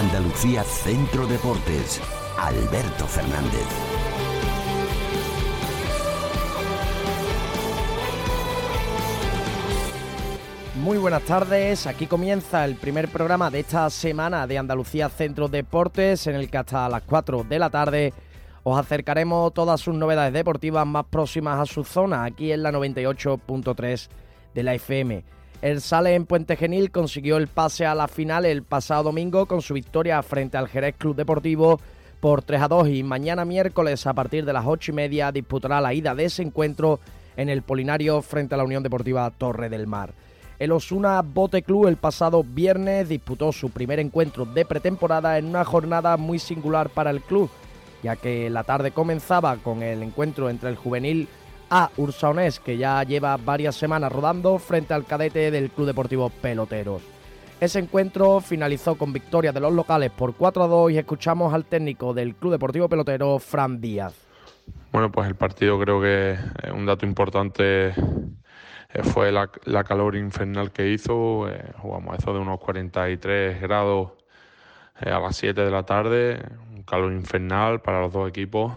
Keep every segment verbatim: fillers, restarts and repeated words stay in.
Andalucía Centro Deportes, Alberto Fernández. Muy buenas tardes, aquí comienza el primer programa de esta semana de Andalucía Centro Deportes, en el que hasta las cuatro de la tarde os acercaremos todas sus novedades deportivas más próximas a su zona, aquí en la noventa y ocho punto tres de la F M. El Sale en Puente Genil consiguió el pase a la final el pasado domingo con su victoria frente al Jerez Club Deportivo por tres a dos, y mañana miércoles a partir de las ocho y media disputará la ida de ese encuentro en el Polinario frente a la Unión Deportiva Torre del Mar. El Osuna Bote Club el pasado viernes disputó su primer encuentro de pretemporada en una jornada muy singular para el club, ya que la tarde comenzaba con el encuentro entre el juvenil A Ursaonés, que ya lleva varias semanas rodando, frente al cadete del Club Deportivo Peloteros. Ese encuentro finalizó con victoria de los locales por cuatro a dos y escuchamos al técnico del Club Deportivo Pelotero, Fran Díaz. Bueno, pues el partido creo que eh, un dato importante eh, fue la, la calor infernal que hizo. Eh, jugamos a eso de unos cuarenta y tres grados eh, a las siete de la tarde, un calor infernal para los dos equipos.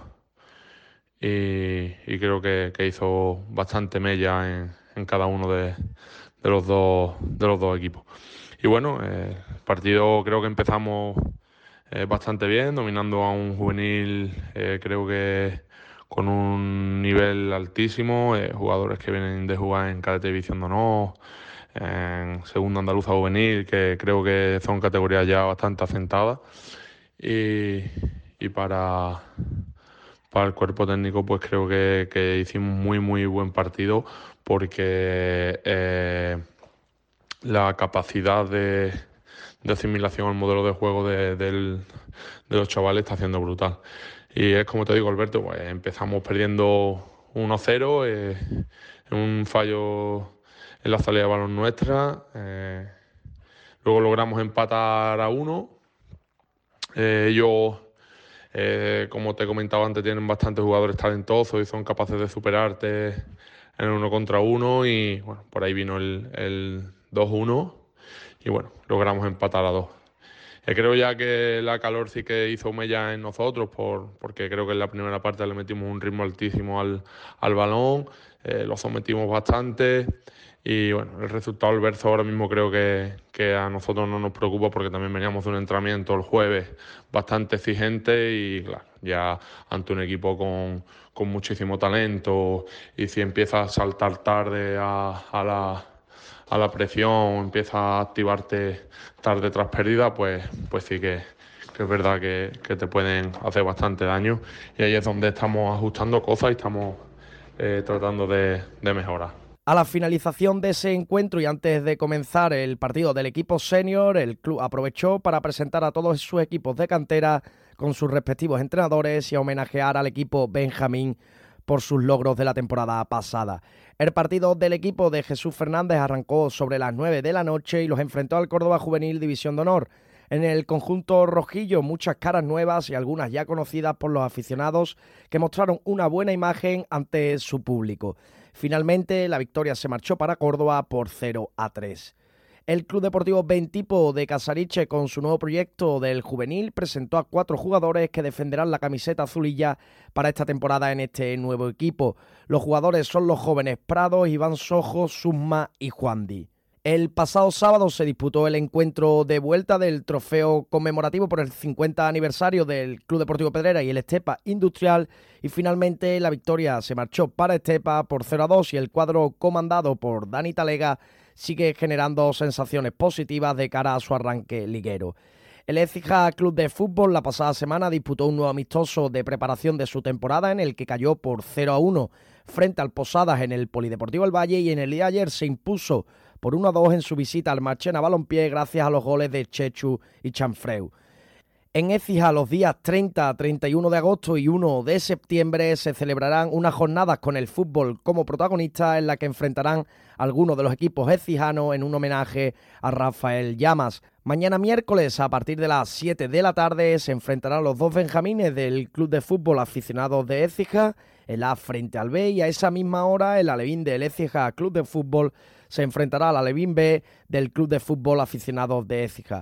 Y, y creo que, que hizo bastante mella en, en cada uno de, de, los dos, de los dos equipos. Y bueno, eh, el partido creo que empezamos eh, bastante bien, dominando a un juvenil eh, creo que con un nivel altísimo, eh, jugadores que vienen de jugar en cadete división de honor, en segunda andaluza juvenil, que creo que son categorías ya bastante asentadas. Y, y para... Para el cuerpo técnico, pues creo que, que hicimos muy, muy buen partido, porque eh, la capacidad de, de asimilación al modelo de juego de, del, de los chavales está siendo brutal. Y es como te digo, Alberto, pues empezamos perdiendo uno cero, eh, en un fallo en la salida de balón nuestra. Eh, luego logramos empatar a uno. Eh, ellos... Eh, como te he comentado antes, tienen bastantes jugadores talentosos y son capaces de superarte en el uno contra uno, y bueno, por ahí vino el, el dos uno y bueno, logramos empatar a dos. Eh, creo ya que la calor sí que hizo mella en nosotros, por, porque creo que en la primera parte le metimos un ritmo altísimo al, al balón, eh, lo sometimos bastante. Y bueno, el resultado del Verso ahora mismo creo que, que a nosotros no nos preocupa, porque también veníamos de un entrenamiento el jueves bastante exigente, y claro, ya ante un equipo con, con muchísimo talento, y si empiezas a saltar tarde a, a, la, a la presión, empiezas a activarte tarde tras pérdida, pues, pues sí que, que es verdad que, que te pueden hacer bastante daño, y ahí es donde estamos ajustando cosas y estamos eh, tratando de, de mejorar. A la finalización de ese encuentro y antes de comenzar el partido del equipo senior, el club aprovechó para presentar a todos sus equipos de cantera con sus respectivos entrenadores y a homenajear al equipo Benjamín por sus logros de la temporada pasada. El partido del equipo de Jesús Fernández arrancó sobre las nueve de la noche y los enfrentó al Córdoba Juvenil División de Honor. En el conjunto rojillo, muchas caras nuevas y algunas ya conocidas por los aficionados, que mostraron una buena imagen ante su público. Finalmente, la victoria se marchó para Córdoba por cero a tres. El Club Deportivo Bentipo de Casariche, con su nuevo proyecto del juvenil, presentó a cuatro jugadores que defenderán la camiseta azulilla para esta temporada en este nuevo equipo. Los jugadores son los jóvenes Prados, Iván Sojo, Summa y Juandi. El pasado sábado se disputó el encuentro de vuelta del trofeo conmemorativo por el cincuenta aniversario del Club Deportivo Pedrera y el Estepa Industrial, y finalmente la victoria se marchó para Estepa por cero a dos, y el cuadro comandado por Dani Talega sigue generando sensaciones positivas de cara a su arranque liguero. El Écija Club de Fútbol la pasada semana disputó un nuevo amistoso de preparación de su temporada, en el que cayó por cero a uno frente al Posadas en el Polideportivo El Valle, y en el día de ayer se impuso por uno a dos en su visita al Marchena Balompié gracias a los goles de Chechu y Chanfreu. En Écija, los días treinta, treinta y uno de agosto y uno de septiembre se celebrarán unas jornadas con el fútbol como protagonista, en la que enfrentarán algunos de los equipos écijanos en un homenaje a Rafael Llamas. Mañana miércoles, a partir de las siete de la tarde, se enfrentarán los dos benjamines del Club de Fútbol Aficionados de Écija, el A frente al B, y a esa misma hora el Alevín del Écija Club de Fútbol se enfrentará al Alevín B del Club de Fútbol Aficionados de Écija.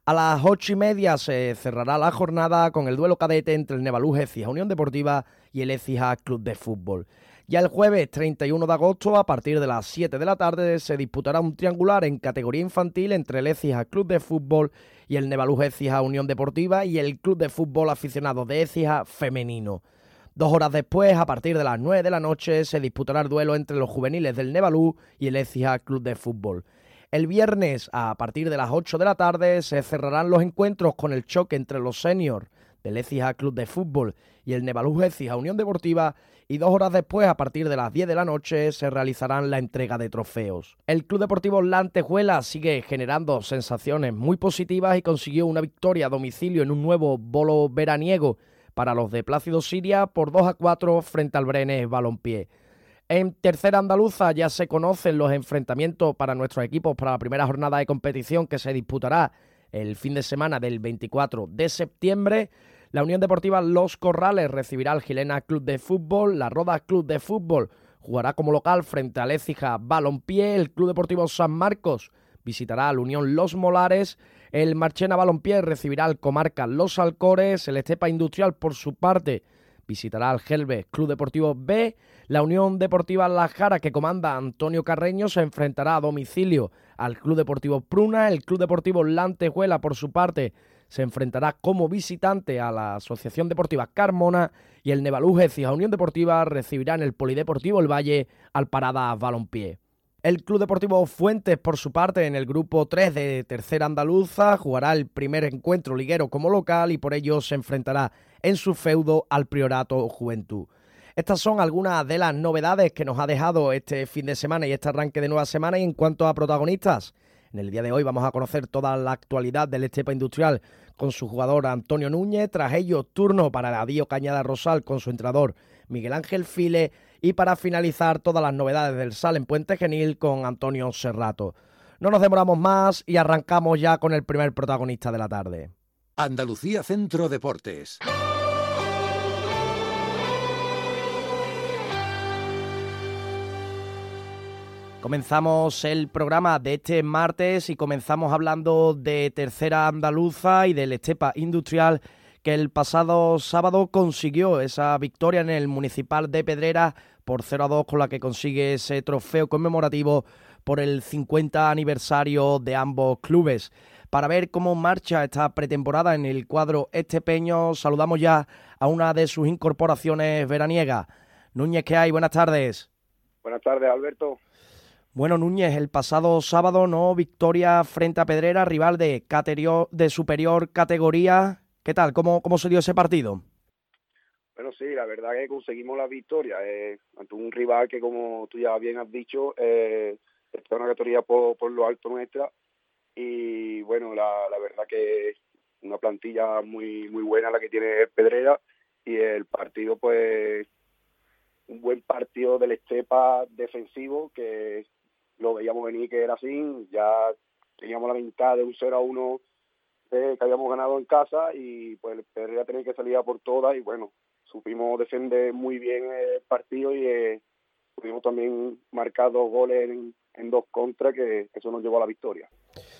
A las ocho y media se cerrará la jornada con el duelo cadete entre el Nevaluz Écija Unión Deportiva y el Écija Club de Fútbol. Ya el jueves treinta y uno de agosto, a partir de las siete de la tarde, se disputará un triangular en categoría infantil entre el Écija Club de Fútbol y el Nevaluz Écija Unión Deportiva y el Club de Fútbol Aficionado de Écija Femenino. Dos horas después, a partir de las nueve de la noche, se disputará el duelo entre los juveniles del Nevaluz y el Écija Club de Fútbol. El viernes, a partir de las ocho de la tarde, se cerrarán los encuentros con el choque entre los seniors del Écija Club de Fútbol y el Nevaluz Écija Unión Deportiva, y dos horas después, a partir de las diez de la noche, se realizarán la entrega de trofeos. El Club Deportivo La Antejuela sigue generando sensaciones muy positivas y consiguió una victoria a domicilio en un nuevo bolo veraniego para los de Plácido Siria por dos a cuatro frente al Brenes Balompié. En tercera andaluza ya se conocen los enfrentamientos para nuestros equipos para la primera jornada de competición que se disputará el fin de semana del veinticuatro de septiembre. La Unión Deportiva Los Corrales recibirá al Gilena Club de Fútbol, la Roda Club de Fútbol jugará como local frente al Écija Balompié, el Club Deportivo San Marcos visitará al Unión Los Molares, el Marchena Balompié recibirá al Comarca Los Alcores, el Estepa Industrial por su parte visitará al Gelbes Club Deportivo B, la Unión Deportiva La Jara, que comanda Antonio Carreño, se enfrentará a domicilio al Club Deportivo Pruna, el Club Deportivo La Antejuela, por su parte, se enfrentará como visitante a la Asociación Deportiva Carmona y el Nevaluz Écija Unión Deportiva recibirá en el Polideportivo El Valle al Paradas Balompié. El Club Deportivo Fuentes, por su parte, en el grupo tres de Tercera Andaluza, jugará el primer encuentro liguero como local y por ello se enfrentará en su feudo al Priorato Juventud. Estas son algunas de las novedades que nos ha dejado este fin de semana y este arranque de nueva semana. Y en cuanto a protagonistas, en el día de hoy vamos a conocer toda la actualidad del Estepa Industrial con su jugador Antonio Núñez. Tras ello, turno para Adío Cañada Rosal con su entrenador Miguel Ángel File. Y para finalizar, todas las novedades del S A L en Puente Genil con Antonio Serrato. No nos demoramos más y arrancamos ya con el primer protagonista de la tarde. Andalucía Centro Deportes. Comenzamos el programa de este martes y comenzamos hablando de Tercera Andaluza y del Estepa Industrial, que el pasado sábado consiguió esa victoria en el Municipal de Pedrera por cero a dos, con la que consigue ese trofeo conmemorativo por el cincuenta aniversario de ambos clubes. Para ver cómo marcha esta pretemporada en el cuadro estepeño, saludamos ya a una de sus incorporaciones veraniegas. Núñez, ¿qué hay? Buenas tardes. Buenas tardes, Alberto. Bueno, Núñez, el pasado sábado, ¿no? Victoria frente a Pedrera, rival de, caterio, de superior categoría. ¿Qué tal? ¿Cómo, cómo se dio ese partido? Bueno, sí, la verdad que conseguimos la victoria eh, ante un rival que, como tú ya bien has dicho, eh, está en una categoría por, por lo alto nuestra. Y bueno, la, la verdad que una plantilla muy muy buena la que tiene Pedrera, y el partido, pues, un buen partido del Estepa defensivo, que lo veíamos venir que era así. Ya teníamos la mitad de un cero a uno eh, que habíamos ganado en casa, y pues Pedrera tenía que salir a por todas, y bueno, supimos defender muy bien el partido y eh, pudimos también marcar dos goles en, en dos contras, que eso nos llevó a la victoria.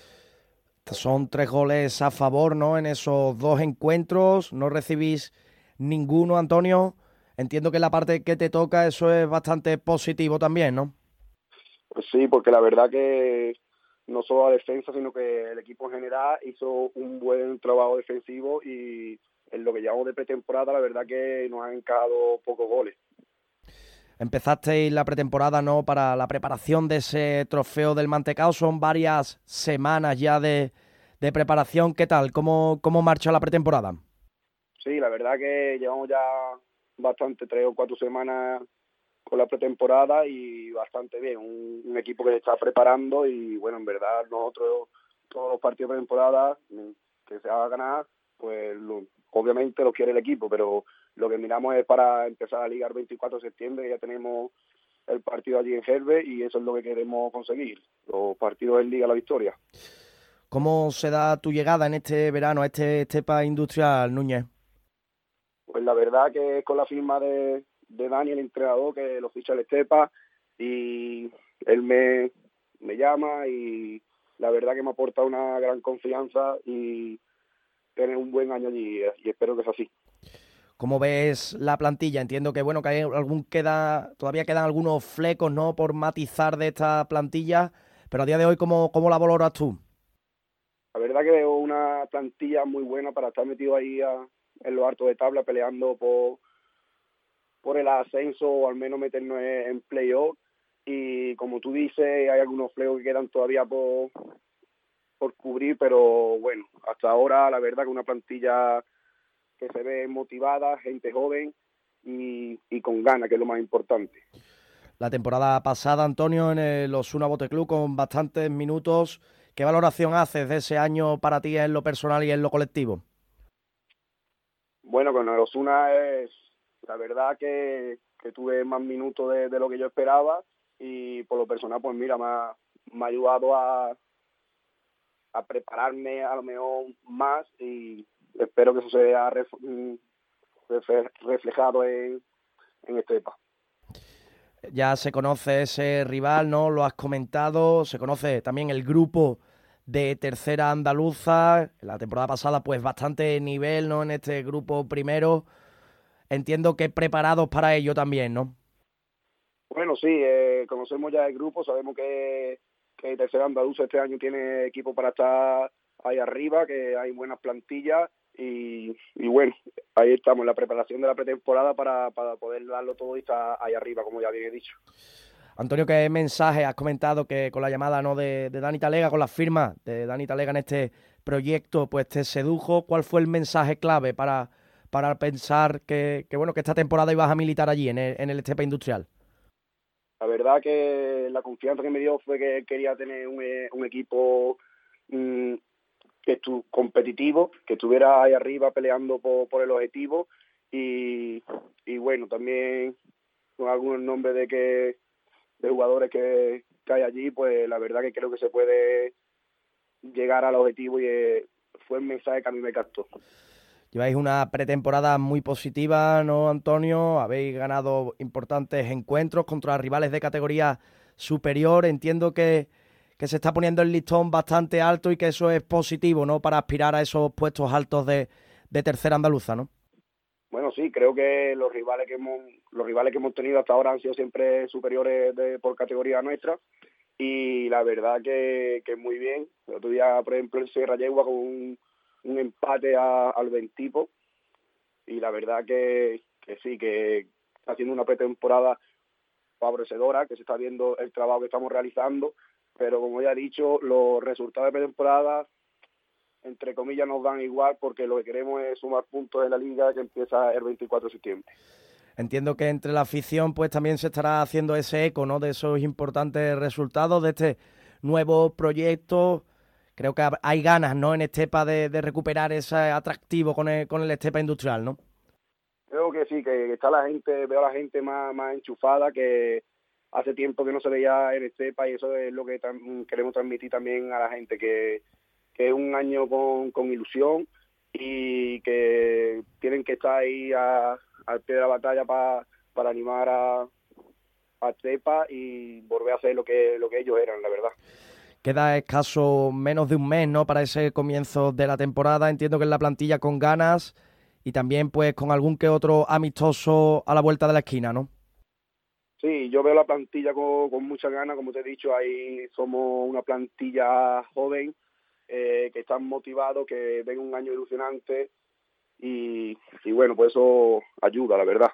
Son tres goles a favor, ¿no? En esos dos encuentros no recibís ninguno, Antonio. Entiendo que en la parte que te toca eso es bastante positivo también, ¿no? Pues sí, porque la verdad que no solo la defensa, sino que el equipo en general hizo un buen trabajo defensivo, y en lo que llevamos de pretemporada, la verdad que nos han encajado pocos goles. Empezasteis la pretemporada, ¿no?, para la preparación de ese trofeo del Mantecao. Son varias semanas ya de, de preparación. ¿Qué tal? ¿Cómo, cómo marcha la pretemporada? Sí, la verdad que llevamos ya bastante, tres o cuatro semanas con la pretemporada, y bastante bien. Un, un equipo que se está preparando, y bueno, en verdad nosotros todos los partidos de pretemporada que se haga a ganar, pues lo, obviamente lo quiere el equipo, pero lo que miramos es para empezar la liga el veinticuatro de septiembre, ya tenemos el partido allí en Gelbes, y eso es lo que queremos conseguir, los partidos en liga, la victoria. ¿Cómo se da tu llegada en este verano a este Estepa Industrial, Núñez? Pues la verdad que es con la firma de, de Dani, el entrenador, que lo ficha el Estepa, y él me, me llama y la verdad que me ha aportado una gran confianza y tener un buen año allí, y espero que sea así. ¿Cómo ves la plantilla? Entiendo que bueno que hay algún queda todavía quedan algunos flecos, ¿no?, por matizar de esta plantilla, pero a día de hoy, ¿cómo, cómo la valoras tú? La verdad que veo una plantilla muy buena para estar metido ahí a, en lo alto de tabla, peleando por, por el ascenso o al menos meternos en, en playoff. Y como tú dices, hay algunos flecos que quedan todavía por, por cubrir, pero bueno, hasta ahora la verdad que una plantilla que se ve motivada, gente joven y, y con ganas, que es lo más importante. La temporada pasada, Antonio, en el Osuna Bote Club, con bastantes minutos. ¿Qué valoración haces de ese año para ti en lo personal y en lo colectivo? Bueno, con el Osuna es la verdad que, que tuve más minutos de, de lo que yo esperaba, y por lo personal, pues mira, me ha, me ha ayudado a, a prepararme a lo mejor más, y espero que eso se vea ref, reflejado en, en Estepa. Ya se conoce ese rival, ¿no? Lo has comentado, se conoce también el grupo de Tercera Andaluza. La temporada pasada, pues bastante nivel, ¿no?, en este grupo primero. Entiendo que preparados para ello también, ¿no? Bueno, sí, eh, conocemos ya el grupo, sabemos que, que Tercera Andaluza este año tiene equipo para estar ahí arriba, que hay buenas plantillas, y, y bueno, ahí estamos en la preparación de la pretemporada para, para poder darlo todo y estar ahí arriba, como ya bien he dicho. Antonio, ¿qué mensaje has comentado que con la llamada, ¿no?, de, de Dani Talega, con la firma de Dani Talega en este proyecto, pues te sedujo? ¿Cuál fue el mensaje clave para, para pensar que, que bueno que esta temporada ibas a militar allí en el, en el Estepa Industrial? La verdad que la confianza que me dio fue que quería tener un, un equipo mmm, que estu competitivo, que estuviera ahí arriba peleando por, por el objetivo, y, y bueno, también con algunos nombres de que de jugadores que, que hay allí, pues la verdad que creo que se puede llegar al objetivo, y eh, fue el mensaje que a mí me captó. Lleváis una pretemporada muy positiva, ¿no, Antonio? Habéis ganado importantes encuentros contra rivales de categoría superior. Entiendo que, que se está poniendo el listón bastante alto y que eso es positivo, ¿no?, para aspirar a esos puestos altos de, de Tercera Andaluza, ¿no? Bueno, sí, creo que los rivales que hemos los rivales que hemos tenido hasta ahora han sido siempre superiores de, por categoría nuestra, y la verdad que, que muy bien. El otro día, por ejemplo, el Sierra Yegua con un, un empate a, al Ventipo, y la verdad que, que sí, que está haciendo una pretemporada favorecedora, que se está viendo el trabajo que estamos realizando, pero como ya he dicho, los resultados de pretemporada, entre comillas, nos dan igual, porque lo que queremos es sumar puntos en la liga, que empieza el veinticuatro de septiembre. Entiendo que entre la afición pues también se estará haciendo ese eco, ¿no?, de esos importantes resultados de este nuevo proyecto. Creo que hay ganas, ¿no?, en Estepa de, de recuperar ese atractivo con el, con el Estepa Industrial, ¿no? Creo que sí, que está la gente, veo a la gente más, más enchufada, que hace tiempo que no se veía en Estepa, y eso es lo que tam, queremos transmitir también a la gente, que, que es un año con, con ilusión, y que tienen que estar ahí a, al pie de la batalla pa, para animar a, a Estepa y volver a ser lo que, lo que ellos eran, la verdad. Queda escaso menos de un mes, ¿no?, para ese comienzo de la temporada. Entiendo que en la plantilla con ganas y también pues con algún que otro amistoso a la vuelta de la esquina, ¿no? Sí, yo veo la plantilla con, con muchas ganas, como te he dicho, ahí somos una plantilla joven, eh, que están motivados, que ven un año ilusionante, y, y bueno, pues eso ayuda, la verdad.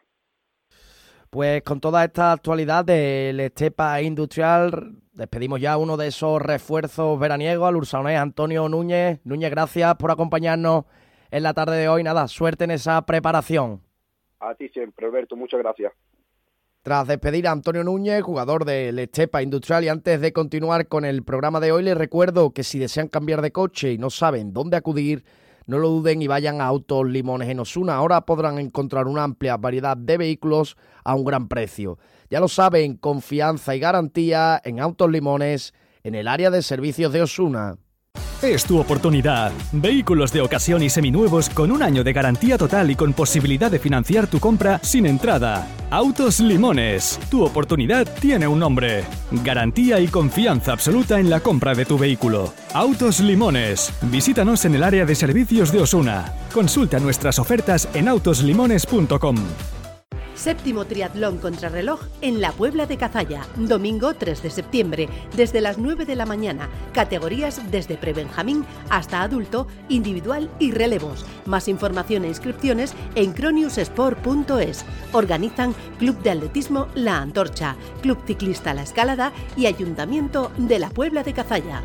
Pues con toda esta actualidad del Estepa Industrial, despedimos ya uno de esos refuerzos veraniegos, al ursaonés Antonio Núñez. Núñez, gracias por acompañarnos en la tarde de hoy. Nada, suerte en esa preparación. A ti siempre, Alberto, muchas gracias. Tras despedir a Antonio Núñez, jugador del Estepa Industrial, y antes de continuar con el programa de hoy, les recuerdo que si desean cambiar de coche y no saben dónde acudir, no lo duden y vayan a Autos Limones en Osuna. Ahora podrán encontrar una amplia variedad de vehículos a un gran precio. Ya lo saben, confianza y garantía en Autos Limones en el área de servicios de Osuna. Es tu oportunidad. Vehículos de ocasión y seminuevos con un año de garantía total y con posibilidad de financiar tu compra sin entrada. Autos Limones. Tu oportunidad tiene un nombre. Garantía y confianza absoluta en la compra de tu vehículo. Autos Limones. Visítanos en el área de servicios de Osuna. Consulta nuestras ofertas en autos limones punto com. Séptimo triatlón contrarreloj en la Puebla de Cazalla, domingo tres de septiembre, desde las nueve de la mañana, categorías desde prebenjamín hasta adulto, individual y relevos. Más información e inscripciones en croniussport punto es. Organizan Club de Atletismo La Antorcha, Club Ciclista La Escalada y Ayuntamiento de la Puebla de Cazalla.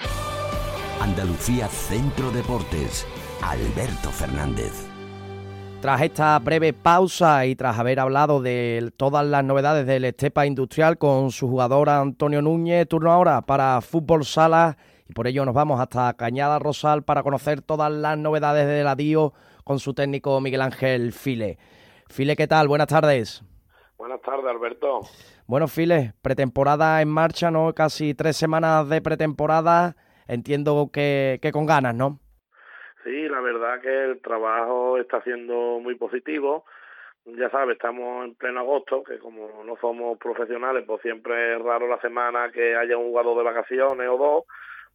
Andalucía Centro Deportes, Alberto Fernández. Tras esta breve pausa y tras haber hablado de todas las novedades del Estepa Industrial con su jugador Antonio Núñez, turno ahora para Fútbol Sala y por ello nos vamos hasta Cañada Rosal para conocer todas las novedades de la D I O con su técnico Miguel Ángel File. File, ¿qué tal? Buenas tardes. Buenas tardes, Alberto. Bueno, File, pretemporada en marcha, ¿no? Casi tres semanas de pretemporada, entiendo que, que con ganas, ¿no? Sí, la verdad que el trabajo está siendo muy positivo. Ya sabes, estamos en pleno agosto, que como no somos profesionales, pues siempre es raro la semana que haya un jugador de vacaciones o dos,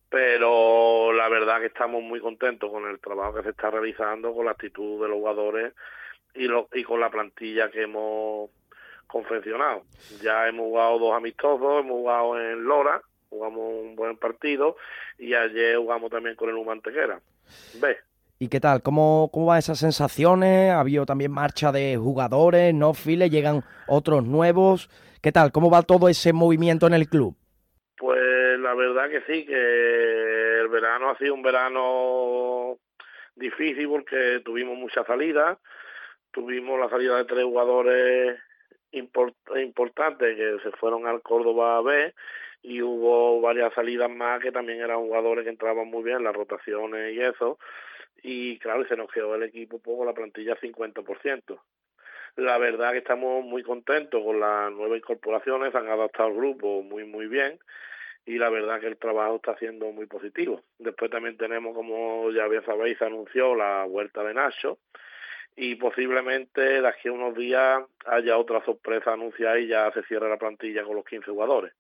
pero la verdad que estamos muy contentos con el trabajo que se está realizando, con la actitud de los jugadores y, lo, y con la plantilla que hemos confeccionado. Ya hemos jugado dos amistosos, hemos jugado en Lora, jugamos un buen partido y ayer jugamos también con el Humantequera. ¿Ves? ¿Y qué tal? ¿Cómo, cómo van esas sensaciones? Ha habido también marcha de jugadores, ¿no? File, llegan otros nuevos. ¿Qué tal? ¿Cómo va todo ese movimiento en el club? Pues la verdad que sí, que el verano ha sido un verano difícil porque tuvimos muchas salidas. Tuvimos la salida de tres jugadores import- importantes que se fueron al Córdoba B y hubo varias salidas más que también eran jugadores que entraban muy bien, las rotaciones y eso, y claro, se nos quedó el equipo un poco, la plantilla cincuenta por ciento. La verdad que estamos muy contentos con las nuevas incorporaciones, se han adaptado al grupo muy muy bien y la verdad que el trabajo está siendo muy positivo. Después también tenemos, como ya bien sabéis, se anunció la vuelta de Nacho y posiblemente de aquí a unos días haya otra sorpresa anunciada y ya se cierra la plantilla con los quince jugadores.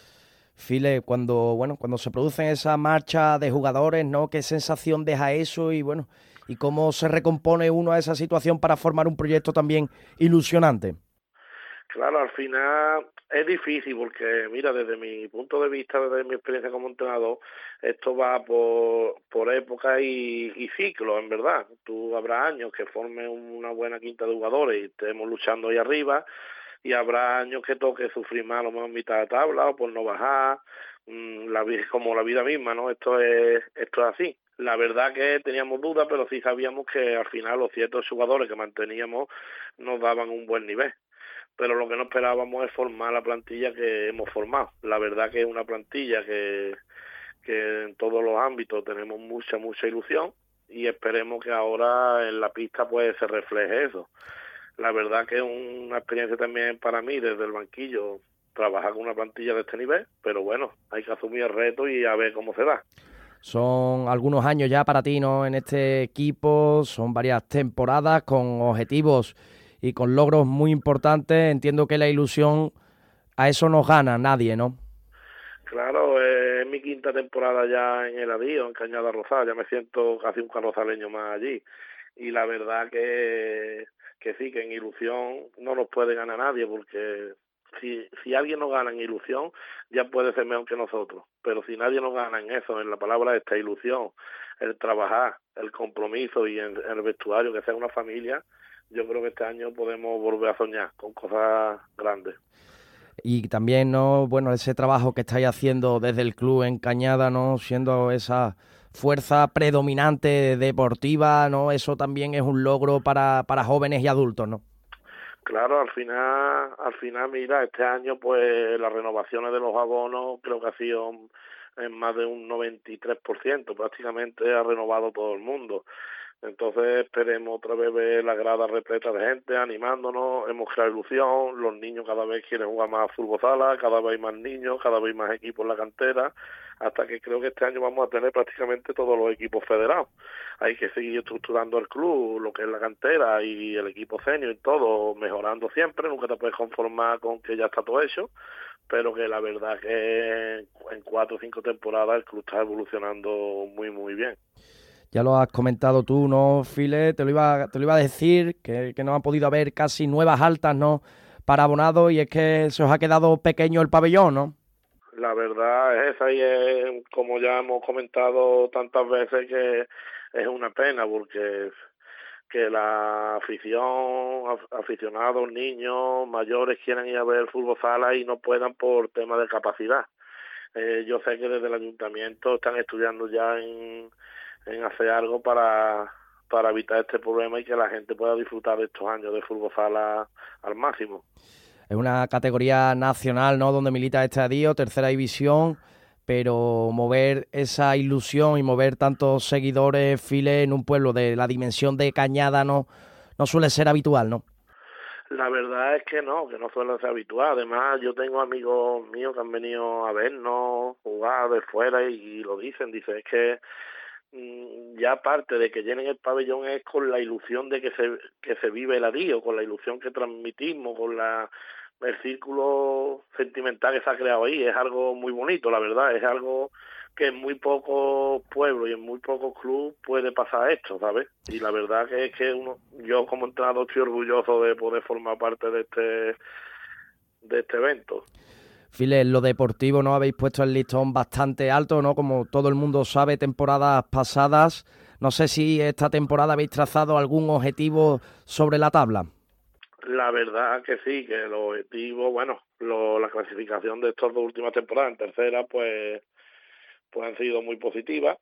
File, cuando bueno, cuando se producen esa marcha de jugadores, ¿no? ¿Qué sensación deja eso? Y bueno, ¿y cómo se recompone uno a esa situación para formar un proyecto también ilusionante? Claro, al final es difícil porque, mira, desde mi punto de vista, desde mi experiencia como entrenador, esto va por, por época y, y ciclos, en verdad. Tú habrá años que formes una buena quinta de jugadores y estemos luchando ahí arriba, y habrá años que toque sufrir más, a lo mejor en mitad de tabla o por no bajar, la vida como la vida misma, ¿no? Esto es esto es así. La verdad que teníamos dudas, pero sí sabíamos que al final los ciertos jugadores que manteníamos nos daban un buen nivel. Pero lo que no esperábamos es formar la plantilla que hemos formado. La verdad que es una plantilla que, que en todos los ámbitos tenemos mucha, mucha ilusión y esperemos que ahora en la pista pues se refleje eso. La verdad que es una experiencia también para mí desde el banquillo trabajar con una plantilla de este nivel, pero bueno, hay que asumir el reto y a ver cómo se da. Son algunos años ya para ti, ¿no? En este equipo, son varias temporadas con objetivos y con logros muy importantes. Entiendo que la ilusión, a eso no gana nadie, ¿no? Claro, es mi quinta temporada ya en el Adío, en Cañada Rosal, ya me siento casi un carrozaleño más allí. Y la verdad que, que sí, que en ilusión no nos puede ganar nadie, porque si, si alguien nos gana en ilusión, ya puede ser mejor que nosotros. Pero si nadie nos gana en eso, en la palabra esta ilusión, el trabajar, el compromiso y en, en el vestuario, que sea una familia, yo creo que este año podemos volver a soñar con cosas grandes. Y también, ¿no? Bueno, ese trabajo que estáis haciendo desde el club en Cañada, ¿no? Siendo esa fuerza predominante deportiva, ¿no? Eso también es un logro para, para jóvenes y adultos, ¿no? Claro, al final, al final, mira, este año pues las renovaciones de los abonos creo que ha sido en más de un noventa y tres por ciento, prácticamente ha renovado todo el mundo. Entonces esperemos otra vez ver la grada repleta de gente animándonos, hemos creado ilusión, los niños cada vez quieren jugar más fútbol sala, cada vez hay más niños, cada vez hay más equipos en la cantera, hasta que creo que este año vamos a tener prácticamente todos los equipos federados. Hay que seguir estructurando el club, lo que es la cantera y el equipo senior y todo, mejorando siempre, nunca te puedes conformar con que ya está todo hecho, pero que la verdad que en cuatro o cinco temporadas el club está evolucionando muy muy bien. Ya lo has comentado tú, ¿no, File? Te lo iba, te lo iba a decir, que, que no ha podido haber casi nuevas altas, ¿no?, para abonados, y es que se os ha quedado pequeño el pabellón, ¿no? La verdad es esa, y es, como ya hemos comentado tantas veces, que es una pena, porque que la afición, aficionados, niños, mayores quieran ir a ver fútbol sala y no puedan por tema de capacidad. Eh, yo sé que desde el ayuntamiento están estudiando ya en en hacer algo para para evitar este problema y que la gente pueda disfrutar de estos años de fútbol sala al máximo. Es una categoría nacional, ¿no?, donde milita este Adío, tercera división, pero mover esa ilusión y mover tantos seguidores, File, en un pueblo de la dimensión de Cañada no, no suele ser habitual, ¿no? La verdad es que no, que no suele ser habitual. Además, yo tengo amigos míos que han venido a vernos jugar de fuera y, y lo dicen, dicen, es que ya aparte de que llenen el pabellón es con la ilusión de que se que se vive el Adío, con la ilusión que transmitimos, con la el círculo sentimental que se ha creado ahí. Es algo muy bonito, la verdad, es algo que en muy pocos pueblos y en muy pocos clubes puede pasar esto, ¿sabes? Y la verdad que es que uno, yo como entrenador estoy orgulloso de poder formar parte de este de este evento. File, en lo deportivo no habéis puesto el listón bastante alto, ¿no? Como todo el mundo sabe, temporadas pasadas. No sé si esta temporada habéis trazado algún objetivo sobre la tabla. La verdad que sí, que el objetivo, bueno, lo, la clasificación de estas dos últimas temporadas en tercera, pues, pues han sido muy positivas,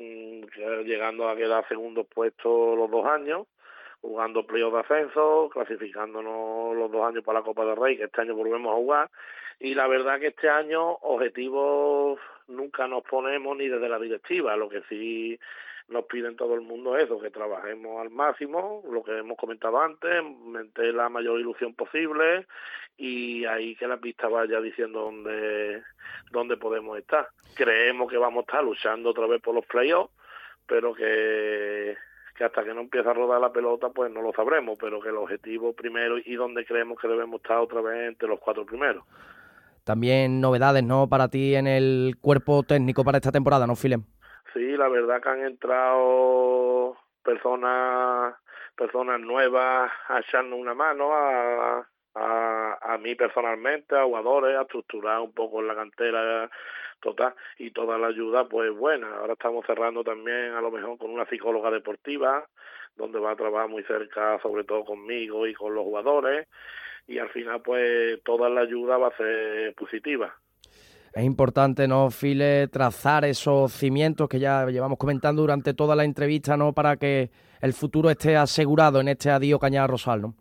llegando a quedar segundos puestos los dos años, jugando playoff de ascenso, clasificándonos los dos años para la Copa del Rey, que este año volvemos a jugar. Y la verdad que este año objetivos nunca nos ponemos ni desde la directiva, lo que sí nos piden todo el mundo es eso, que trabajemos al máximo, lo que hemos comentado antes, meter la mayor ilusión posible y ahí que la pista vaya diciendo dónde, dónde podemos estar. Creemos que vamos a estar luchando otra vez por los playoffs, pero que que hasta que no empiece a rodar la pelota pues no lo sabremos, pero que el objetivo primero y donde creemos que debemos estar otra vez entre los cuatro primeros. También novedades, ¿no?, para ti en el cuerpo técnico para esta temporada, ¿no, File? Sí, la verdad que han entrado personas personas nuevas a echarnos una mano, a, a, a mí personalmente, a jugadores, a estructurar un poco en la cantera total, y toda la ayuda pues buena. Ahora estamos cerrando también a lo mejor con una psicóloga deportiva, donde va a trabajar muy cerca, sobre todo conmigo y con los jugadores, y al final pues toda la ayuda va a ser positiva. Es importante, ¿no, File, trazar esos cimientos que ya llevamos comentando durante toda la entrevista, ¿no?, para que el futuro esté asegurado en este Adío Cañada Rosal, ¿no?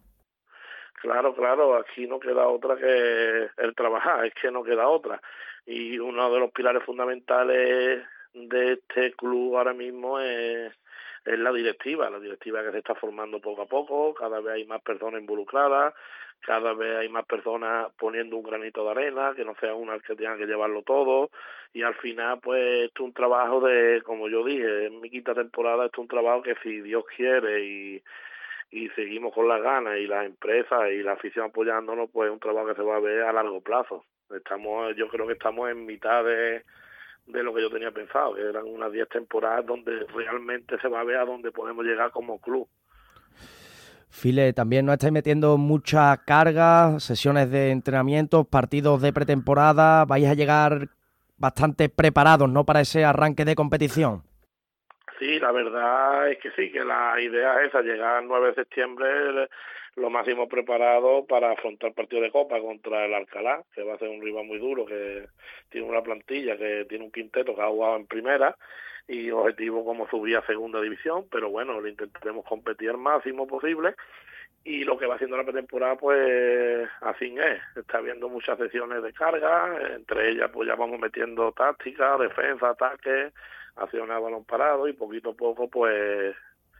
Claro, claro, aquí no queda otra que el trabajar, es que no queda otra. Y uno de los pilares fundamentales de este club ahora mismo es, es la directiva, la directiva que se está formando poco a poco, cada vez hay más personas involucradas, cada vez hay más personas poniendo un granito de arena, que no sea una que tenga que llevarlo todo, y al final pues esto es un trabajo de, como yo dije, en mi quinta temporada, esto es un trabajo que si Dios quiere y y seguimos con las ganas y las empresas y la afición apoyándonos, pues es un trabajo que se va a ver a largo plazo. Estamos, yo creo que estamos en mitad de, de lo que yo tenía pensado, que eran unas diez temporadas donde realmente se va a ver a dónde podemos llegar como club. File, también nos estáis metiendo mucha carga, sesiones de entrenamiento, partidos de pretemporada, vais a llegar bastante preparados, ¿no?, para ese arranque de competición. Sí, la verdad es que sí, que la idea es esa, llegar el nueve de septiembre lo máximo preparado para afrontar el partido de Copa contra el Alcalá, que va a ser un rival muy duro, que tiene una plantilla, que tiene un quinteto que ha jugado en primera, y objetivo como subir a segunda división, pero bueno, le intentaremos competir al máximo posible, y lo que va haciendo la pretemporada pues así es, está habiendo muchas sesiones de carga, entre ellas pues ya vamos metiendo táctica, defensa, ataque, acciones a balón parado, y poquito a poco pues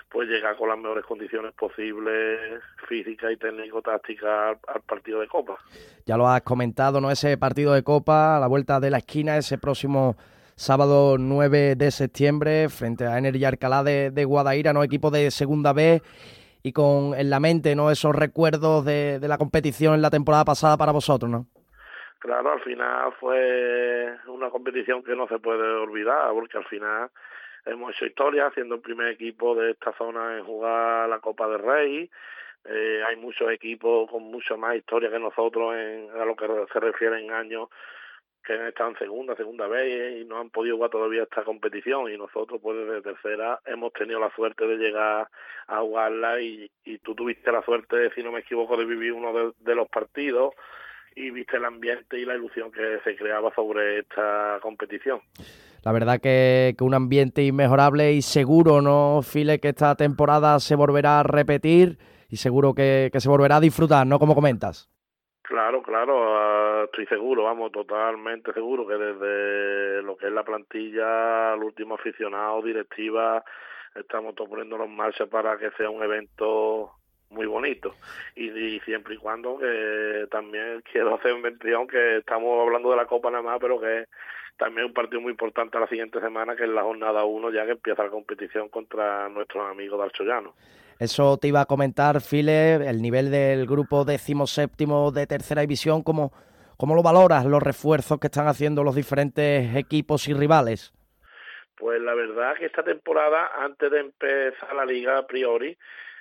pues llegar con las mejores condiciones posibles físicas y técnico-tácticas al, al partido de Copa. Ya lo has comentado, ¿no? Ese partido de Copa a la vuelta de la esquina, ese próximo sábado nueve de septiembre frente a Energy Alcalá de, de Guadaira, ¿no? Equipo de segunda B y con en la mente, ¿no? Esos recuerdos de, de la competición en la temporada pasada para vosotros, ¿no? Claro, al final fue una competición que no se puede olvidar, porque al final hemos hecho historia siendo el primer equipo de esta zona en jugar la Copa del Rey. Eh, hay muchos equipos con mucha más historia que nosotros en a lo que se refiere en años que han estado en segunda, segunda vez y no han podido jugar todavía esta competición, y nosotros pues desde tercera hemos tenido la suerte de llegar a jugarla y, y tú tuviste la suerte, si no me equivoco, de vivir uno de, de los partidos y viste el ambiente y la ilusión que se creaba sobre esta competición. La verdad que, que un ambiente inmejorable y seguro, ¿no, File? Que esta temporada se volverá a repetir y seguro que, que se volverá a disfrutar, ¿no? Como comentas. Claro, claro, uh, estoy seguro, vamos, totalmente seguro que desde lo que es la plantilla, el último aficionado, directiva, estamos todos poniéndolo en marcha para que sea un evento muy bonito y, y siempre y cuando que también quiero hacer mención que estamos hablando de la Copa nada más, pero que también un partido muy importante la siguiente semana, que es la jornada uno, ya que empieza la competición contra nuestros amigos de Alchollano. Eso te iba a comentar, File, el nivel del grupo decimoséptimo de tercera división, ¿cómo, cómo lo valoras, los refuerzos que están haciendo los diferentes equipos y rivales? Pues la verdad que esta temporada, antes de empezar la liga a priori,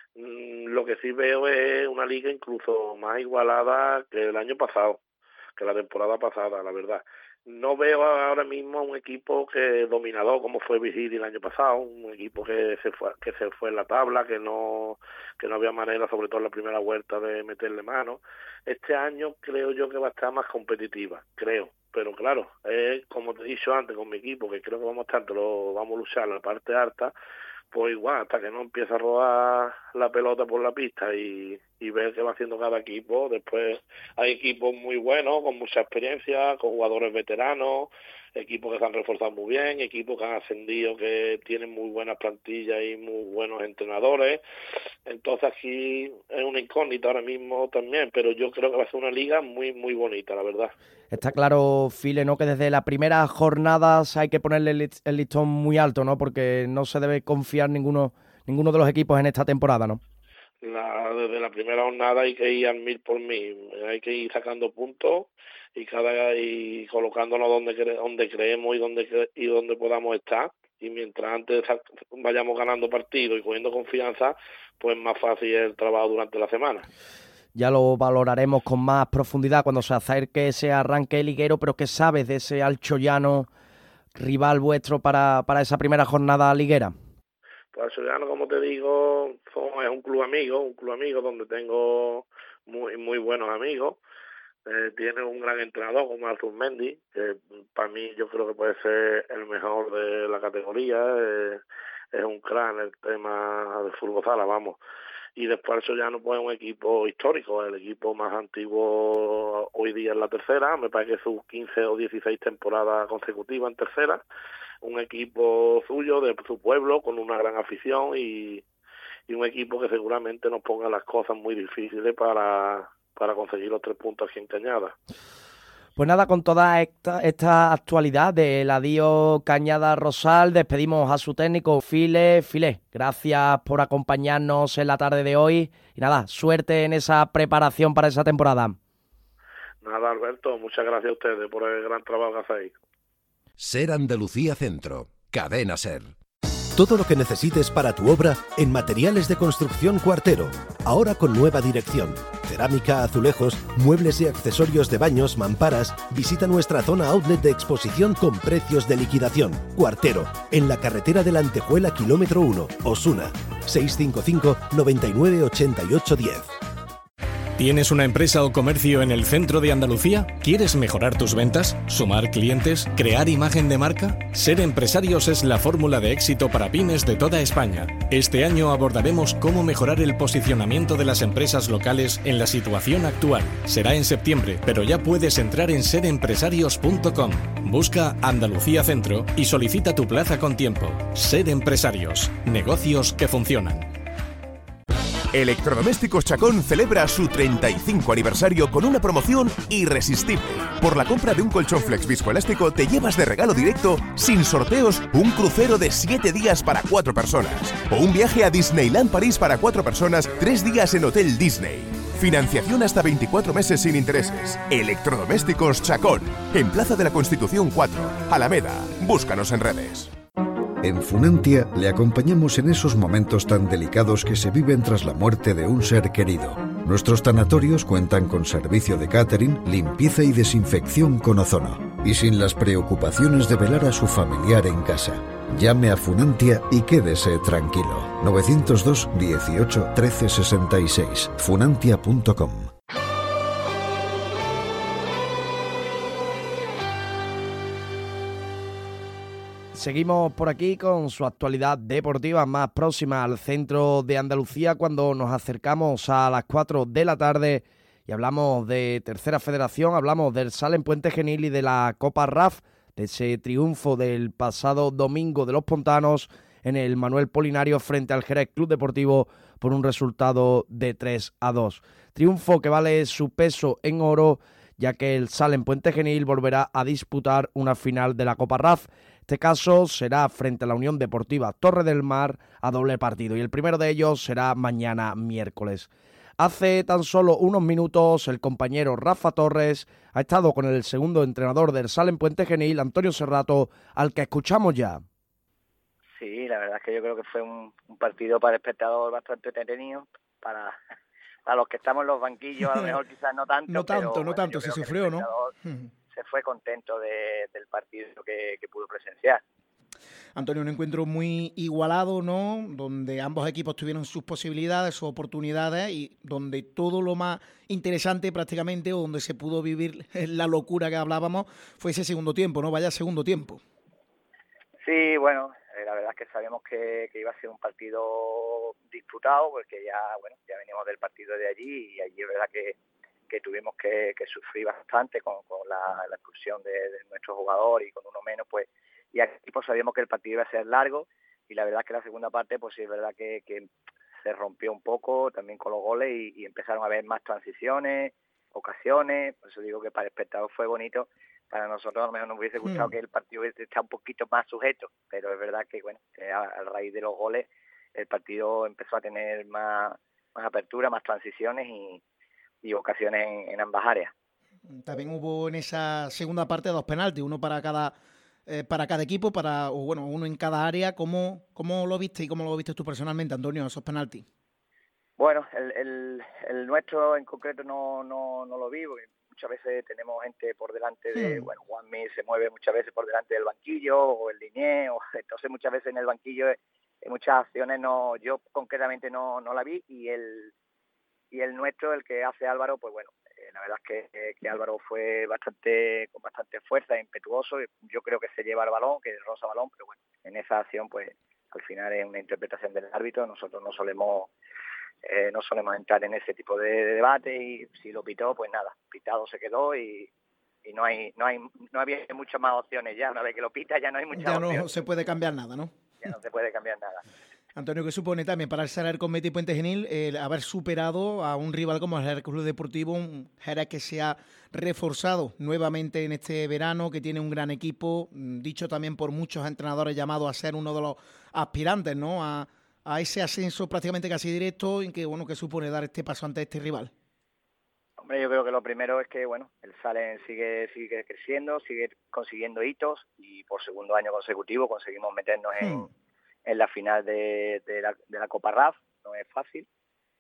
lo que sí veo es una liga incluso más igualada que el año pasado, que la temporada pasada, la verdad. No veo ahora mismo un equipo que dominador como fue Vigili el año pasado, un equipo que se fue que se fue en la tabla, que no que no había manera, sobre todo en la primera vuelta, de meterle mano. Este año creo yo que va a estar más competitiva, creo. Pero claro, es como te he dicho antes con mi equipo, que creo que vamos a estar, lo vamos a luchar en la parte alta, pues igual, hasta que no empieza a rodar la pelota por la pista y, y ver qué va haciendo cada equipo. Después hay equipos muy buenos, con mucha experiencia, con jugadores veteranos, equipos que se han reforzado muy bien, equipos que han ascendido, que tienen muy buenas plantillas y muy buenos entrenadores. Entonces aquí es una incógnita ahora mismo también, pero yo creo que va a ser una liga muy, muy bonita, la verdad. Está claro, File, ¿no? Que desde las primeras jornadas hay que ponerle el listón muy alto, ¿no? Porque no se debe confiar ninguno ninguno de los equipos en esta temporada, ¿no? La, desde la primera jornada hay que ir al mil por mil, hay que ir sacando puntos y cada y colocándonos donde cre, donde creemos y donde y donde podamos estar, y mientras antes vayamos ganando partidos y cogiendo confianza, pues más fácil es el trabajo durante la semana. Ya lo valoraremos con más profundidad cuando se acerque ese arranque liguero, pero ¿qué sabes de ese Alchollano rival vuestro para, para esa primera jornada liguera? Pues Alchollano, como te digo, es un club amigo, un club amigo donde tengo muy muy buenos amigos. Eh, tiene un gran entrenador como Artur Mendy, que para mí yo creo que puede ser el mejor de la categoría. Eh, es un crack en el tema de fútbol sala, vamos. Y después Alchollano pues es un equipo histórico, el equipo más antiguo hoy día en la tercera, me parece que sus quince o dieciséis temporadas consecutivas en tercera, un equipo suyo, de su pueblo, con una gran afición y, y un equipo que seguramente nos ponga las cosas muy difíciles para, para conseguir los tres puntos aquí en Cañada. Pues nada, con toda esta, esta actualidad del adiós Cañada Rosal, despedimos a su técnico, File. File, gracias por acompañarnos en la tarde de hoy y nada, suerte en esa preparación para esa temporada. Nada, Alberto, muchas gracias a ustedes por el gran trabajo que hacéis. Ser Andalucía Centro, Cadena Ser. Todo lo que necesites para tu obra en Materiales de Construcción Cuartero. Ahora con nueva dirección. Cerámica, azulejos, muebles y accesorios de baños, mamparas. Visita nuestra zona outlet de exposición con precios de liquidación. Cuartero, en la carretera de la Antejuela, kilómetro uno, Osuna. seiscientos cincuenta y cinco, noventa y nueve, ochenta y ocho, diez. ¿Tienes una empresa o comercio en el centro de Andalucía? ¿Quieres mejorar tus ventas? ¿Sumar clientes? ¿Crear imagen de marca? Ser Empresarios es la fórmula de éxito para pymes de toda España. Este año abordaremos cómo mejorar el posicionamiento de las empresas locales en la situación actual. Será en septiembre, pero ya puedes entrar en ser empresarios punto com. Busca Andalucía Centro y solicita tu plaza con tiempo. Ser Empresarios. Negocios que funcionan. Electrodomésticos Chacón celebra su treinta y cinco aniversario con una promoción irresistible. Por la compra de un colchón flex viscoelástico te llevas de regalo directo, sin sorteos, un crucero de siete días para cuatro personas. O un viaje a Disneyland París para cuatro personas, tres días en Hotel Disney. Financiación hasta veinticuatro meses sin intereses. Electrodomésticos Chacón. En Plaza de la Constitución cuatro, Alameda. Búscanos en redes. En Funantia le acompañamos en esos momentos tan delicados que se viven tras la muerte de un ser querido. Nuestros tanatorios cuentan con servicio de catering, limpieza y desinfección con ozono. Y sin las preocupaciones de velar a su familiar en casa. Llame a Funantia y quédese tranquilo. novecientos dos, dieciocho, trece sesenta y seis. Funantia punto com. Seguimos por aquí con su actualidad deportiva más próxima al centro de Andalucía cuando nos acercamos a las cuatro de la tarde y hablamos de Tercera Federación, hablamos del Salen Puente Genil y de la Copa R A F, de ese triunfo del pasado domingo de los pontanos en el Manuel Polinario frente al Jerez Club Deportivo por un resultado de tres a dos. Triunfo que vale su peso en oro, ya que el Salen Puente Genil volverá a disputar una final de la Copa R A F. Este caso será frente a la Unión Deportiva Torre del Mar a doble partido y el primero de ellos será mañana miércoles. Hace tan solo unos minutos el compañero Rafa Torres ha estado con el segundo entrenador del Salen Puente Genil, Antonio Serrato, al que escuchamos ya. Sí, la verdad es que yo creo que fue un, un partido para el espectador bastante entretenido, para, para los que estamos en los banquillos a lo mejor quizás no tanto. No tanto, pero, no bueno, tanto, se sufrió, ¿no? Se fue contento de, del partido que, que pudo presenciar. Antonio, un encuentro muy igualado, ¿no? Donde ambos equipos tuvieron sus posibilidades, sus oportunidades y donde todo lo más interesante prácticamente, o donde se pudo vivir la locura que hablábamos, fue ese segundo tiempo, ¿no? Vaya segundo tiempo. Sí, bueno, eh, la verdad es que sabíamos que, que iba a ser un partido disputado, porque ya, bueno, ya veníamos del partido de allí y allí es verdad que que tuvimos que, que sufrir bastante con, con la, la expulsión de, de nuestro jugador y con uno menos, pues, y aquí pues sabíamos que el partido iba a ser largo y la verdad es que la segunda parte, pues sí es verdad que, que se rompió un poco también con los goles y, y empezaron a haber más transiciones, ocasiones, por eso digo que para el espectador fue bonito, para nosotros a lo mejor nos hubiese gustado mm. que el partido hubiese estado un poquito más sujeto, pero es verdad que, bueno, que a, a raíz de los goles el partido empezó a tener más, más apertura, más transiciones y y ocasiones en, en ambas áreas. También hubo en esa segunda parte dos penaltis, uno para cada eh, para cada equipo, para o bueno, uno en cada área. ¿Cómo, cómo lo viste y cómo lo viste tú personalmente, Antonio, esos penaltis? Bueno, el, el, el nuestro en concreto no, no, no lo vi, porque muchas veces tenemos gente por delante de, hmm. bueno, Juanmi se mueve muchas veces por delante del banquillo, o el Liñé, o entonces muchas veces en el banquillo en muchas acciones no, yo concretamente no, no la vi, y el y el nuestro, el que hace Álvaro, pues bueno, eh, la verdad es que, eh, que Álvaro fue bastante con bastante fuerza, impetuoso, yo creo que se lleva el balón, que roza balón, pero bueno, en esa acción pues al final es una interpretación del árbitro, nosotros no solemos eh, no solemos entrar en ese tipo de, de debate, y si lo pitó, pues nada, pitado se quedó y, y no hay no hay no había muchas más opciones ya, una vez que lo pita ya no hay muchas ya opciones. Ya no se puede cambiar nada, ¿no? Ya no se puede cambiar nada. Antonio, ¿qué supone también para el Saler con Betis Puente Genil el haber superado a un rival como el Jerez Club Deportivo, un Jerez que se ha reforzado nuevamente en este verano, que tiene un gran equipo, dicho también por muchos entrenadores llamados a ser uno de los aspirantes, ¿no? A, a ese ascenso prácticamente casi directo, en que bueno, ¿qué supone dar este paso ante este rival? Hombre, yo creo que lo primero es que bueno, el Salen sigue sigue creciendo, sigue consiguiendo hitos y por segundo año consecutivo conseguimos meternos en hmm. en la final de, de, la, de la Copa R A F, no es fácil,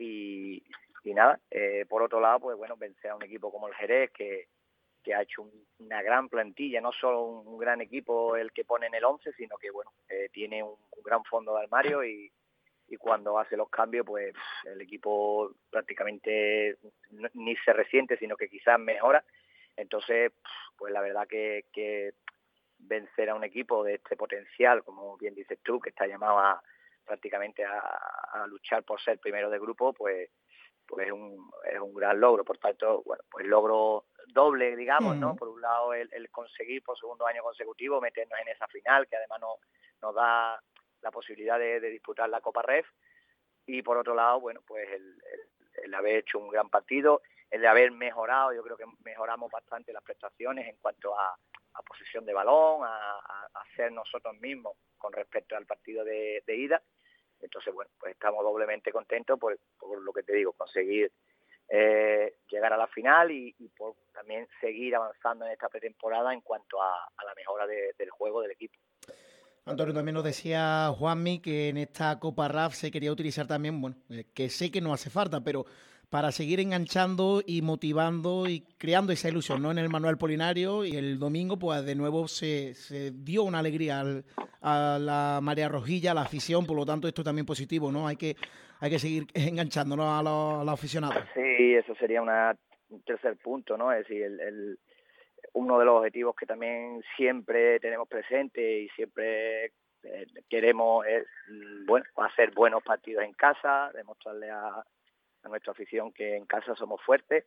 y, y nada, eh, por otro lado, pues bueno, vencer a un equipo como el Jerez, que, que ha hecho un, una gran plantilla, no solo un, un gran equipo el que pone en el once, sino que bueno, eh, tiene un, un gran fondo de armario y, y cuando hace los cambios, pues el equipo prácticamente ni se resiente, sino que quizás mejora. Entonces, pues la verdad que, que vencer a un equipo de este potencial, como bien dices tú, que está llamado a prácticamente a, a luchar por ser primero de grupo, pues pues es un, es un gran logro. Por tanto, bueno, pues logro doble, digamos, ¿no? Por un lado, el, el conseguir por segundo año consecutivo meternos en esa final, que además nos, nos da la posibilidad de, de disputar la Copa Ref, y por otro lado, bueno, pues el, el, el haber hecho un gran partido, el de haber mejorado, yo creo que mejoramos bastante las prestaciones en cuanto a, a posesión de balón, a, a, a ser nosotros mismos con respecto al partido de, de ida. Entonces, bueno, pues estamos doblemente contentos por, por lo que te digo, conseguir eh, llegar a la final y, y por también seguir avanzando en esta pretemporada en cuanto a, a la mejora de, del juego del equipo. Antonio, también nos decía Juanmi que en esta Copa R A F se quería utilizar también, bueno, eh, que sé que no hace falta, pero para seguir enganchando y motivando y creando esa ilusión, ¿no? En el Manuel Polinario, y el domingo pues de nuevo se, se dio una alegría al, a la marea rojilla, a la afición, por lo tanto esto es también positivo, ¿no? Hay que hay que seguir enganchándonos a los, a los aficionados. Sí, eso sería una, un tercer punto, ¿no? Es decir, el, el, uno de los objetivos que también siempre tenemos presente y siempre eh, queremos es, bueno, hacer buenos partidos en casa, demostrarle a a nuestra afición que en casa somos fuertes,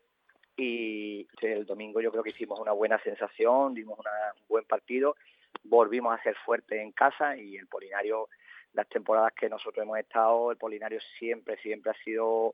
y el domingo yo creo que hicimos una buena sensación, dimos una, un buen partido, volvimos a ser fuertes en casa, y el Polinario, las temporadas que nosotros hemos estado, el Polinario siempre, siempre ha sido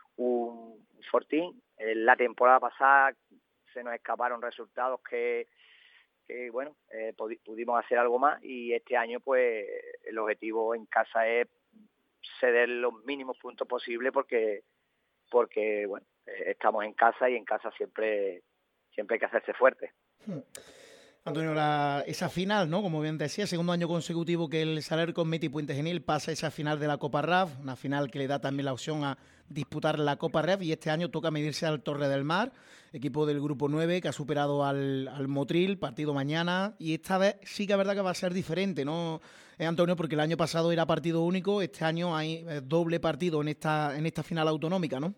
un fortín. En la temporada pasada se nos escaparon resultados que, que bueno, eh, pudimos hacer algo más, y este año pues el objetivo en casa es ceder los mínimos puntos posibles, porque porque bueno, eh, estamos en casa y en casa siempre siempre hay que hacerse fuerte. Hmm. Antonio, la, esa final, ¿no? Como bien decía, segundo año consecutivo que el Saler con Meti Puente Genil pasa esa final de la Copa R A F, una final que le da también la opción a disputar la Copa R A F, y este año toca medirse al Torre del Mar, equipo del Grupo nueve que ha superado al, al Motril, partido mañana, y esta vez sí que es verdad que va a ser diferente, ¿no, eh, Antonio? Porque el año pasado era partido único, este año hay eh, doble partido en esta en esta final autonómica, ¿no?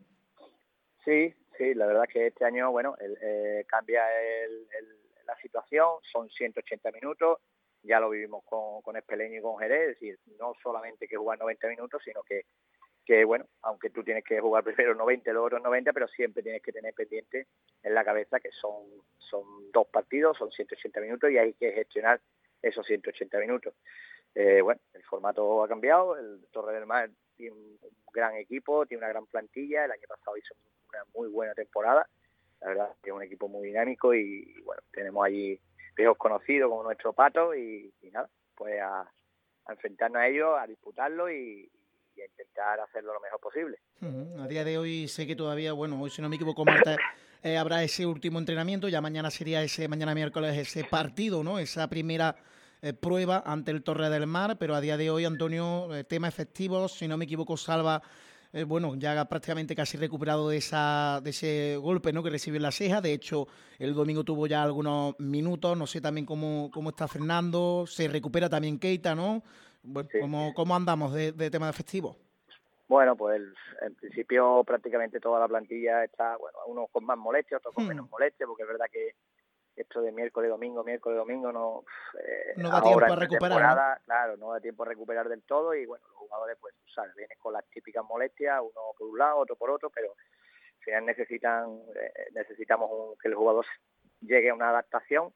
Sí, sí, la verdad es que este año, bueno, el, eh, cambia el, el, la situación, son ciento ochenta minutos, ya lo vivimos con, con Espeleño y con Jerez, es decir, no solamente que jugar noventa minutos, sino que, que, bueno, aunque tú tienes que jugar primero noventa y luego otros noventa, pero siempre tienes que tener pendiente en la cabeza que son, son dos partidos, son ciento ochenta minutos, y hay que gestionar esos ciento ochenta minutos. Eh, bueno, el formato ha cambiado, el Torre del Mar tiene un, un gran equipo, tiene una gran plantilla, el año pasado hizo una muy buena temporada, la verdad que es un equipo muy dinámico, y, y bueno, tenemos allí viejos conocidos como nuestro Pato, y, y nada, pues a, a enfrentarnos a ellos, a disputarlo y, y a intentar hacerlo lo mejor posible. Uh-huh. A día de hoy sé que todavía, bueno, hoy si no me equivoco, Marta, eh, habrá ese último entrenamiento, ya mañana sería ese, mañana miércoles ese partido, ¿no? Esa primera eh, prueba ante el Torre del Mar, pero a día de hoy, Antonio, eh, tema efectivos, si no me equivoco, Salva, Eh, bueno, ya prácticamente casi recuperado de esa de ese golpe, ¿no?, que recibió en la ceja. De hecho, el domingo tuvo ya algunos minutos. No sé también cómo, cómo está Fernando. Se recupera también Keita, ¿no? Bueno, sí. ¿cómo, ¿Cómo andamos de, de tema de efectivo? Bueno, pues en principio prácticamente toda la plantilla está, bueno, unos con más molestias, otros con hmm. menos molestias, porque es verdad que esto de miércoles, domingo, miércoles, domingo, no, eh, no da tiempo a recuperar, ¿no? Claro, no da tiempo a recuperar del todo, y bueno, los jugadores, pues, sabes, vienen con las típicas molestias, uno por un lado, otro por otro, pero al final necesitan, eh, necesitamos un, que el jugador llegue a una adaptación,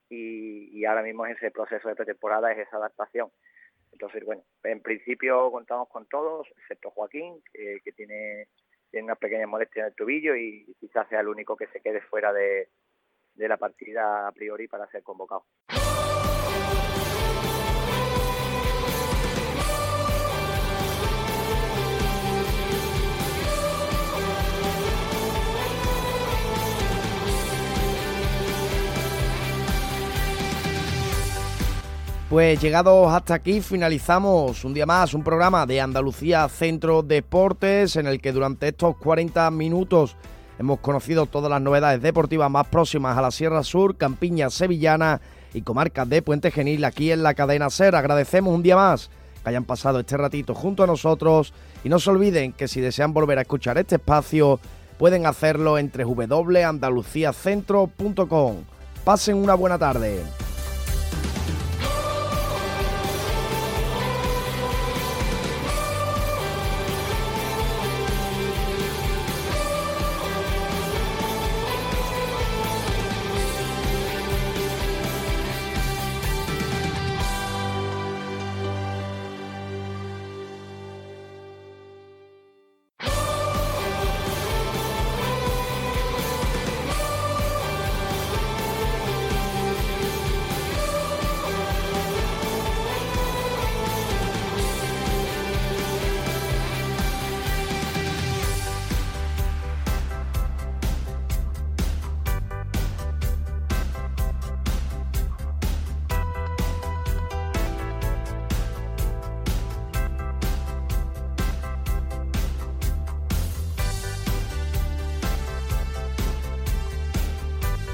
y, y ahora mismo ese proceso de pretemporada es esa adaptación. Entonces, bueno, en principio contamos con todos, excepto Joaquín, que, que tiene, tiene unas pequeñas molestias en el tobillo, y quizás sea el único que se quede fuera de de la partida a priori para ser convocado. Pues llegados hasta aquí finalizamos un día más un programa de Andalucía Centro Deportes, en el que durante estos cuarenta minutos hemos conocido todas las novedades deportivas más próximas a la Sierra Sur, Campiña Sevillana y comarcas de Puente Genil aquí en la cadena SER. Agradecemos un día más que hayan pasado este ratito junto a nosotros y no se olviden que si desean volver a escuchar este espacio pueden hacerlo en doble u doble u doble u punto andalucía centro punto com. Pasen una buena tarde.